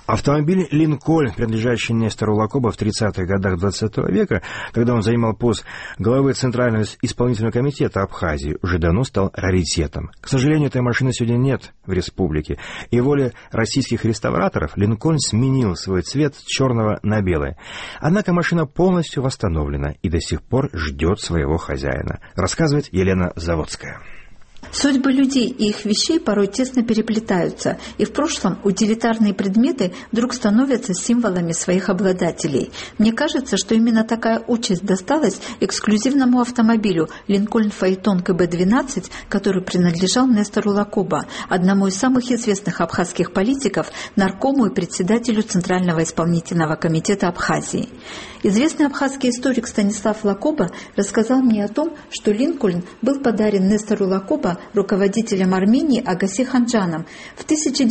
Автомобиль «Линкольн», принадлежащий Нестору Лакоба в 30-х годах XX века, когда он занимал пост главы Центрального исполнительного комитета Абхазии, уже давно стал раритетом. К сожалению, этой машины сегодня нет в республике, и воле российских реставраторов «Линкольн» сменил свой цвет с черного на белый. Однако машина полностью восстановлена и до сих пор ждет своего хозяина, рассказывает Елена Заводская. Судьбы людей и их вещей порой тесно переплетаются, и в прошлом утилитарные предметы вдруг становятся символами своих обладателей. Мне кажется, что именно такая участь досталась эксклюзивному автомобилю «Линкольн Фаэтон КБ-12», который принадлежал Нестору Лакоба, одному из самых известных абхазских политиков, наркому и председателю Центрального исполнительного комитета Абхазии. Известный абхазский историк Станислав Лакоба рассказал мне о том, что «Линкольн» был подарен Нестору Лакоба руководителем Армении Агаси Ханджаном. В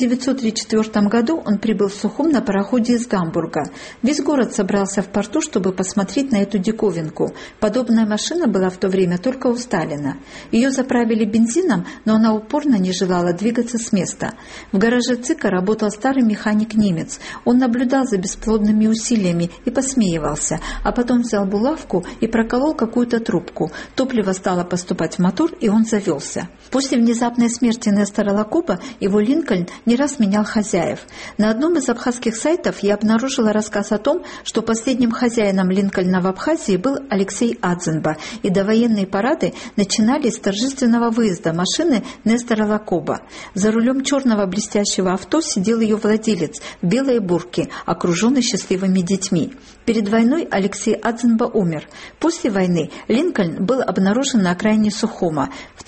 1934 году он прибыл в Сухум на пароходе из Гамбурга. Весь город собрался в порту, чтобы посмотреть на эту диковинку. Подобная машина была в то время только у Сталина. Ее заправили бензином, но она упорно не желала двигаться с места. В гараже ЦИКа работал старый механик-немец. Он наблюдал за бесплодными усилиями и посмеивался, а потом взял булавку и проколол какую-то трубку. Топливо стало поступать в мотор, и он завелся. После внезапной смерти Нестора Лакоба его «Линкольн» не раз менял хозяев. На одном из абхазских сайтов я обнаружила рассказ о том, что последним хозяином «Линкольна» в Абхазии был Алексей Адзенба, и довоенные парады начинались с торжественного выезда машины Нестора Лакоба. За рулем черного блестящего авто сидел ее владелец в белой бурке, окруженный счастливыми детьми. Перед войной Алексей Адзенба умер. После войны «Линкольн» был обнаружен на окраине Сухума. В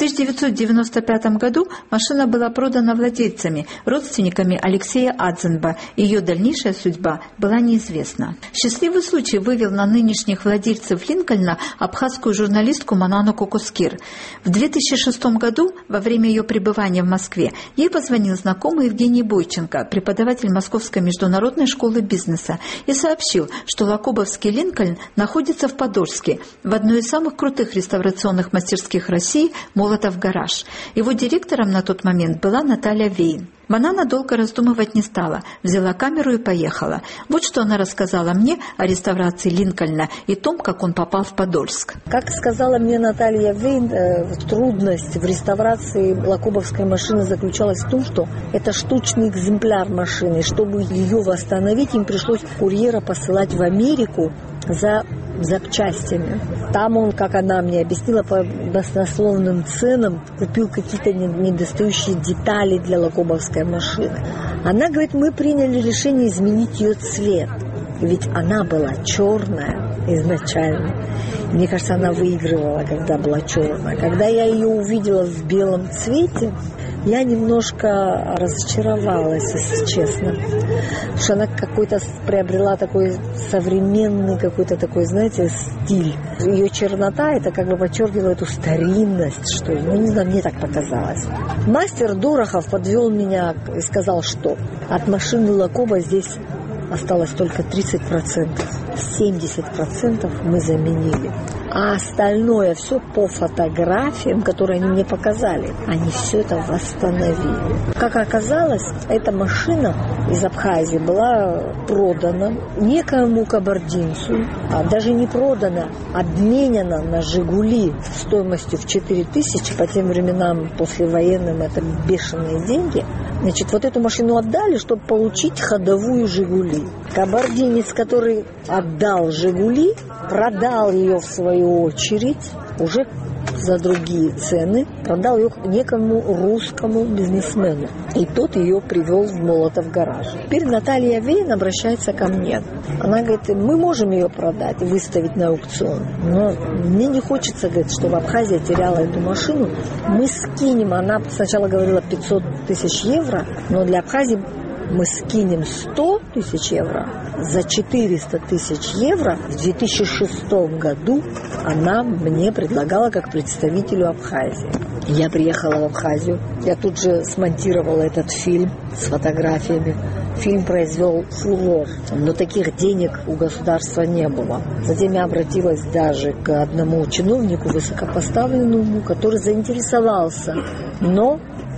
1995 году машина была продана владельцами, родственниками Алексея Адзенба. Ее дальнейшая судьба была неизвестна. Счастливый случай вывел на нынешних владельцев «Линкольна» абхазскую журналистку Манану Кокускир. В 2006 году, во время ее пребывания в Москве, ей позвонил знакомый Евгений Бойченко, преподаватель Московской международной школы бизнеса, и сообщил, что лакобовский «Линкольн» находится в Подольске, в одной из самых крутых реставрационных мастерских России «Молотов гараж». Его директором на тот момент была Наталья Вейн. Манана долго раздумывать не стала, взяла камеру и поехала. Вот что она рассказала мне о реставрации «Линкольна» и том, как он попал в Подольск. Как сказала мне Наталья Вейн, трудность в реставрации лакобовской машины заключалась в том, что это штучный экземпляр машины. Чтобы ее восстановить, им пришлось курьера посылать в Америку за запчастями. Там он, как она мне объяснила, по баснословным ценам купил какие-то недостающие детали для лакобовской машины. Она говорит, мы приняли решение изменить ее цвет. Ведь она была черная изначально. Мне кажется, она выигрывала, когда была черная. Когда я ее увидела в белом цвете, я немножко разочаровалась, если честно. Потому что она какой-то приобрела такой современный, какой-то такой, знаете, стиль. Ее чернота, это как бы подчеркивало эту старинность, что ли. Ну, не знаю, мне так показалось. Мастер Дорохов подвел меня и сказал, что от машины Лакоба здесь осталось только 30%. 70% мы заменили. А остальное все по фотографиям, которые они мне показали. Они все это восстановили. Как оказалось, эта машина из Абхазии была продана некоему кабардинцу, а даже не продана, обменена на «Жигули» стоимостью в 4000. По тем временам, послевоенным, это бешеные деньги. Значит, вот эту машину отдали, чтобы получить ходовую «Жигули». Кабардинец, который отдал «Жигули», продал ее в свою очередь уже за другие цены, продал ее некому русскому бизнесмену. И тот ее привел в Молотов гараж. Теперь Наталья Вейн обращается ко мне. Она говорит, мы можем ее продать и выставить на аукцион, но мне не хочется, говорит, чтобы Абхазия теряла эту машину. Мы скинем, она сначала говорила 500 тысяч евро, но для Абхазии мы скинем 100 тысяч евро. За 400 тысяч евро в 2006 году она мне предлагала как представителю Абхазии. Я приехала в Абхазию, я тут же смонтировала этот фильм с фотографиями. Фильм произвел фурор, но таких денег у государства не было. Затем я обратилась даже к одному чиновнику высокопоставленному, который заинтересовался, но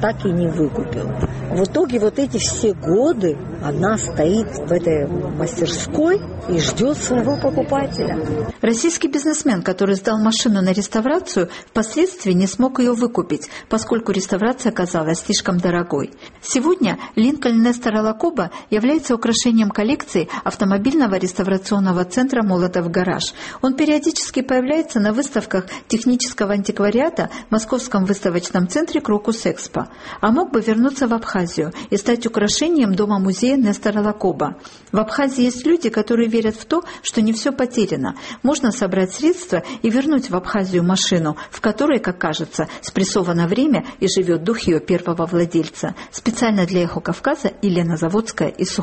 так и не выкупил. В итоге вот эти все годы она стоит в этой мастерской и ждет своего покупателя. Российский бизнесмен, который сдал машину на реставрацию, впоследствии не смог ее выкупить, поскольку реставрация оказалась слишком дорогой. Сегодня Линкольн Нестора Лакоба является украшением коллекции автомобильного реставрационного центра «Молотов Гараж». Он периодически появляется на выставках технического антиквариата в Московском выставочном центре «Крокус Экспо». А мог бы вернуться в Абхазию и стать украшением дома-музея Нестора Лакоба. В Абхазии есть люди, которые верят в то, что не все потеряно. Можно собрать средства и вернуть в Абхазию машину, в которой, как кажется, спрессовано время и живет дух ее первого владельца. Специально для «Эхо Кавказа» Елена Заводская из Сухуми.